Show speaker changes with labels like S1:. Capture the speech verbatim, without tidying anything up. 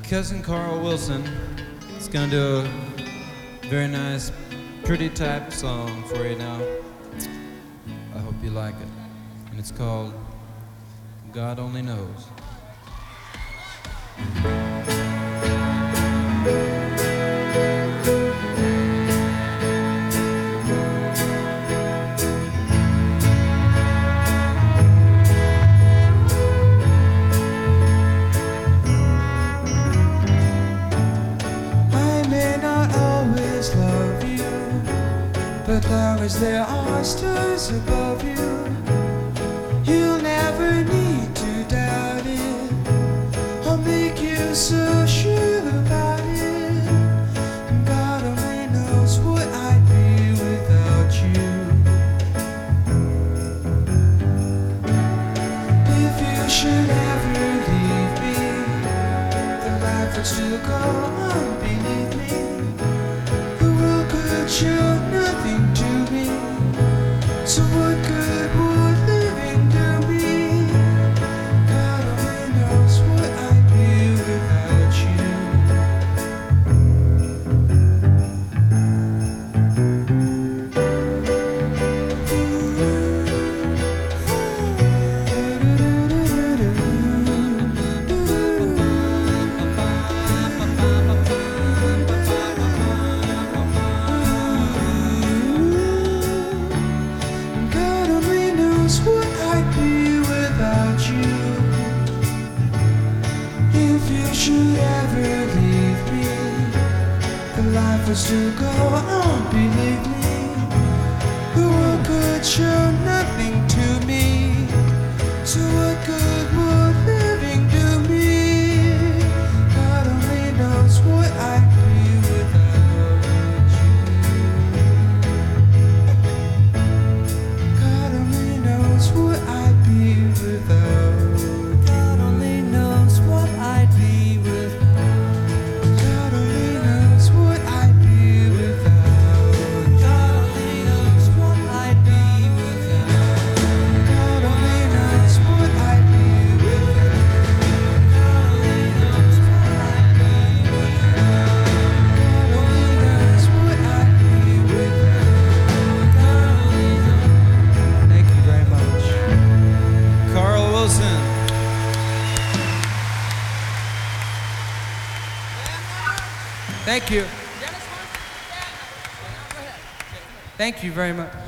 S1: cousin Carl Wilson is gonna do a very nice, pretty type song for you now. I hope you like it. And it's called God Only Knows.
S2: But long as there are stars above you, you'll never need to doubt it. I'll make you so sure about it. And God only knows what I'd be without you. If you should ever leave me, the life would still go on beneath me. The world could show nothing to me, so what good would living do me? God only knows what I'd be without you. What I'd be without you. If you should ever leave me, the life would still go on beneath me. The world could show nothing to me, so what good would living do me? God only knows what I'd be without you. God only knows what I'd be without.
S3: God only knows what I'd be without.
S2: God only knows what I'd be without.
S3: God only knows what I'd be without.
S2: God only knows what I'd be without.
S3: God only knows what I'd be without.
S2: God only knows what I'd be without.
S3: God only knows.
S1: Thank you very much. Carl Wilson. Thank you. Thank you very much.